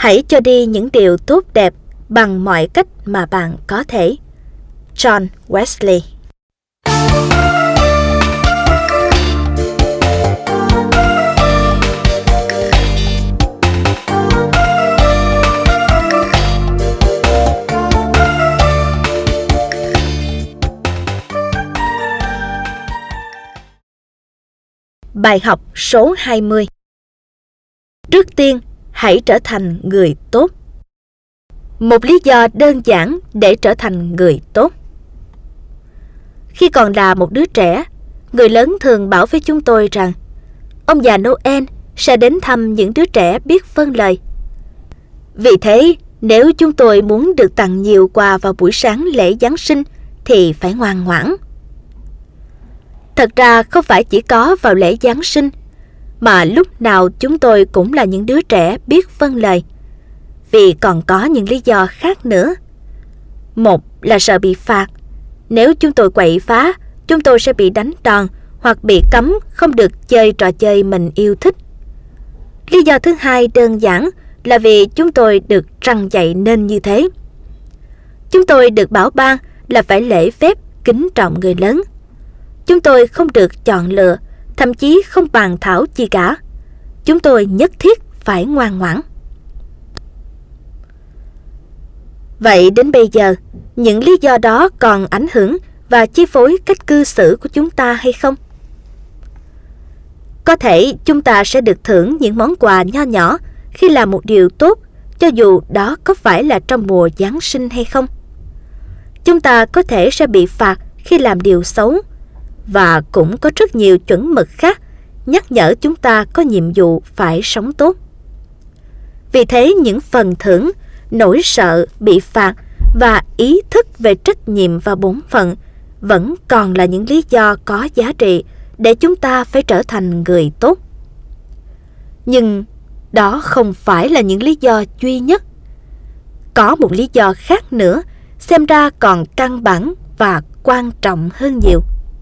Hãy cho đi những điều tốt đẹp bằng mọi cách mà bạn có thể. John Wesley. Bài học số 20. Trước tiên, hãy trở thành người tốt. Một lý do đơn giản để trở thành người tốt. Khi còn là một đứa trẻ, người lớn thường bảo với chúng tôi rằng ông già Noel sẽ đến thăm những đứa trẻ biết vâng lời. Vì thế, nếu chúng tôi muốn được tặng nhiều quà vào buổi sáng lễ Giáng sinh thì phải ngoan ngoãn. Thật ra không phải chỉ có vào lễ Giáng sinh, mà lúc nào chúng tôi cũng là những đứa trẻ biết vâng lời. Vì còn có những lý do khác nữa. Một là sợ bị phạt. Nếu chúng tôi quậy phá, chúng tôi sẽ bị đánh đòn hoặc bị cấm không được chơi trò chơi mình yêu thích. Lý do thứ hai đơn giản là vì chúng tôi được răn dạy nên như thế. Chúng tôi được bảo ban là phải lễ phép kính trọng người lớn. Chúng tôi không được chọn lựa, thậm chí không bàn thảo gì cả. Chúng tôi nhất thiết phải ngoan ngoãn. Vậy đến bây giờ, những lý do đó còn ảnh hưởng và chi phối cách cư xử của chúng ta hay không? Có thể chúng ta sẽ được thưởng những món quà nho nhỏ khi làm một điều tốt, cho dù đó có phải là trong mùa Giáng sinh hay không. Chúng ta có thể sẽ bị phạt khi làm điều xấu, và cũng có rất nhiều chuẩn mực khác nhắc nhở chúng ta có nhiệm vụ phải sống tốt. Vì thế những phần thưởng, nỗi sợ bị phạt và ý thức về trách nhiệm và bổn phận vẫn còn là những lý do có giá trị để chúng ta phải trở thành người tốt. Nhưng đó không phải là những lý do duy nhất. Có một lý do khác nữa, xem ra còn căn bản và quan trọng hơn nhiều.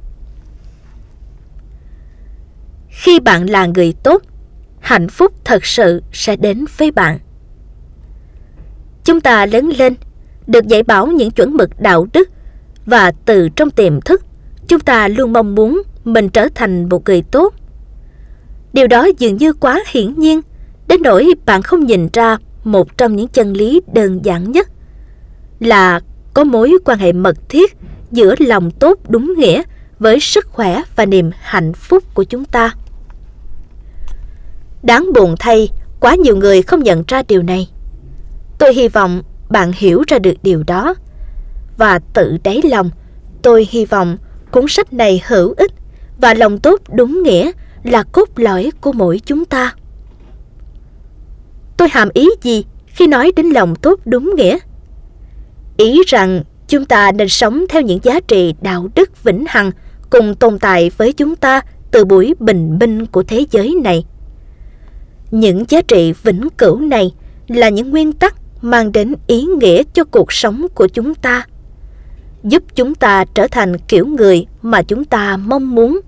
Khi bạn là người tốt, hạnh phúc thật sự sẽ đến với bạn. Chúng ta lớn lên, được dạy bảo những chuẩn mực đạo đức, và từ trong tiềm thức, chúng ta luôn mong muốn mình trở thành một người tốt. Điều đó dường như quá hiển nhiên, đến nỗi bạn không nhìn ra một trong những chân lý đơn giản nhất là có mối quan hệ mật thiết giữa lòng tốt đúng nghĩa với sức khỏe và niềm hạnh phúc của chúng ta. Đáng buồn thay, quá nhiều người không nhận ra điều này. Tôi hy vọng bạn hiểu ra được điều đó. Và tự đáy lòng, tôi hy vọng cuốn sách này hữu ích và lòng tốt đúng nghĩa là cốt lõi của mỗi chúng ta. Tôi hàm ý gì khi nói đến lòng tốt đúng nghĩa? Ý rằng chúng ta nên sống theo những giá trị đạo đức vĩnh hằng cùng tồn tại với chúng ta từ buổi bình minh của thế giới này. Những giá trị vĩnh cửu này là những nguyên tắc mang đến ý nghĩa cho cuộc sống của chúng ta, giúp chúng ta trở thành kiểu người mà chúng ta mong muốn.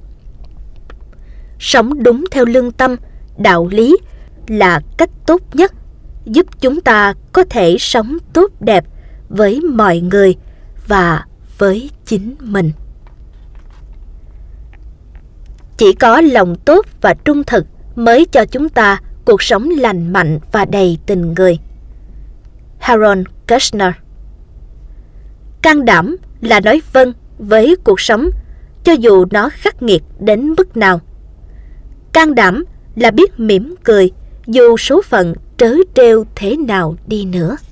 Sống đúng theo lương tâm, đạo lý là cách tốt nhất giúp chúng ta có thể sống tốt đẹp với mọi người và với chính mình. Chỉ có lòng tốt và trung thực mới cho chúng ta cuộc sống lành mạnh và đầy tình người. Harold Kushner. Can đảm là nói vâng với cuộc sống, cho dù nó khắc nghiệt đến mức nào. Can đảm là biết mỉm cười, dù số phận trớ trêu thế nào đi nữa.